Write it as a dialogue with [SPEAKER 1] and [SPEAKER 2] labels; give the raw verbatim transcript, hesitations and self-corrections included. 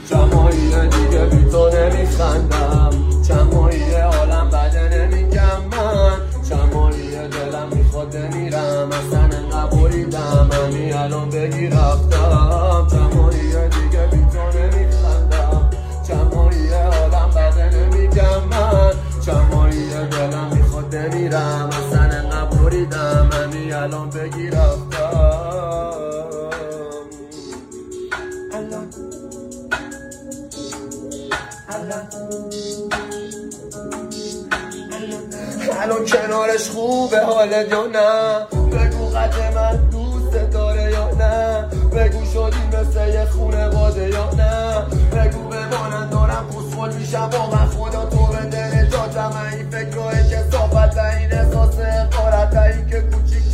[SPEAKER 1] چمایی دیگه بی تو نمیخندم، چمایی عالم بده نمیگم من، چمایی دلم میخواد میرم اصلا انقدر بریدم همین الان بگی رفتم، چمایی دیگه بی تو نمیخندم، چمایی عالم بده نمیگم من، چمایی دلم میخواد میرم اصلا انقدر بریدم همین الان بگی رفتم. الان کنارش خوبه حالت یا نه؟ بگو قد من دوست داره یا نه؟ بگو شدی مثل یه خونواده یا نه؟ بگو بمانن دارم خوشحال میشم واقعا خدا تو به دل جاتم این فکر و کسافت این احساس اقارت این که کوچیک